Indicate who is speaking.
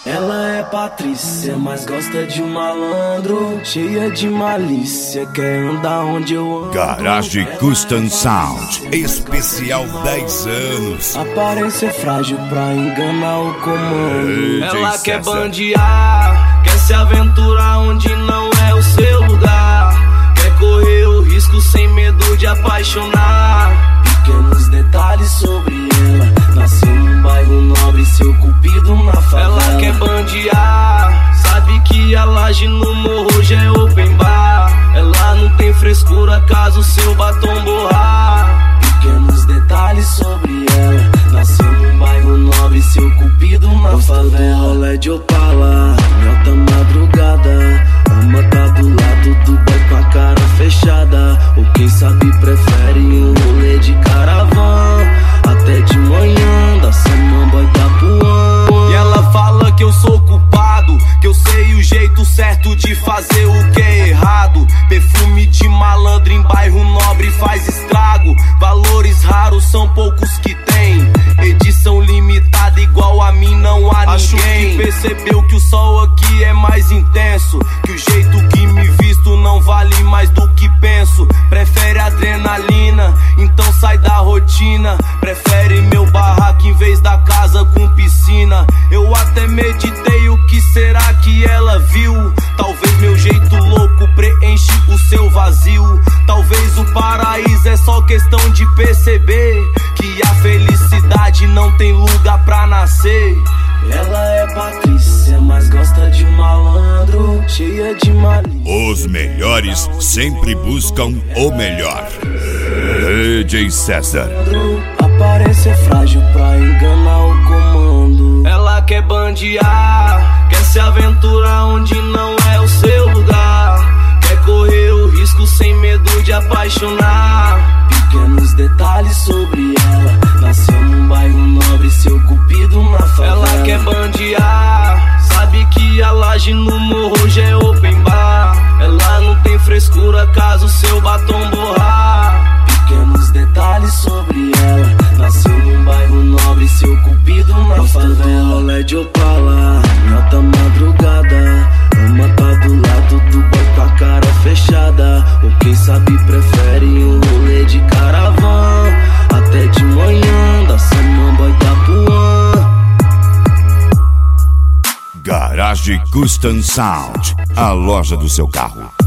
Speaker 1: Ela é Patrícia, mas gosta de um malandro, cheia de malícia, quer andar onde eu ando.
Speaker 2: Garage Custom Sound, especial 10 anos.
Speaker 1: Aparência frágil pra enganar o comando. Ela quer
Speaker 2: César.
Speaker 1: bandear, quer se aventurar onde não é o seu lugar. Quer correr o risco sem medo de apaixonar. Pequenos detalhes sobre ela, nasceu num bairro nobre, seu cupido na favela. Ela quer bandear, sabe que a laje no morro já é open bar. Ela não tem frescura caso seu batom borrar. Pequenos detalhes sobre ela, nasceu num bairro nobre, seu cupido na favela. Rolê de Opala, em alta madrugada, ama tá do lado do boy com a cara fechada. Ou quem sabe prefere um rolê de caravana, até de manhã, da Samambaia Itapuã. E ela fala que eu sou culpado, que eu sei o jeito certo de fazer o que é errado. Perfume de malandro em bairro nobre faz estrago. Valores raros são poucos que tem, edição limitada igual a mim não há ninguém. Acho que percebeu que o sol aqui é mais intenso, que o jeito que me visto não vale mais do que penso. Prefere adrenalina, então sai da rotina. Prefere meu barraco em vez da casa com piscina. Eu até meditei o que será que ela viu. Talvez meu jeito louco preenche o seu vazio. Talvez o paraíso é só questão de perceber que a felicidade não tem lugar pra nascer. Ela é Patrícia, mas gosta de um malandro, cheia de malícia.
Speaker 2: Os melhores sempre buscam o melhor. DJ César.
Speaker 1: Aparência frágil pra enganar o comando. Ela quer bandear, quer se aventurar onde não é o seu lugar. Quer correr o risco sem medo de apaixonar. Pequenos detalhes sobre ela, nasceu num bairro nobre, seu cupido na favela. Ela quer bandear, sabe que a laje no morro já é open bar. Ela não tem frescura caso seu batom borrar. Pequenos detalhes sobre ela, nasceu num bairro nobre, seu cupido na favela. Rolê de Opala, em alta madrugada, ama tá do lado do boy com a cara fechada. Ou quem sabe prefere um rolê de caravana, até de manhã, da Samambaia Itapuã.
Speaker 2: Garage Custom Sound, a loja do seu carro.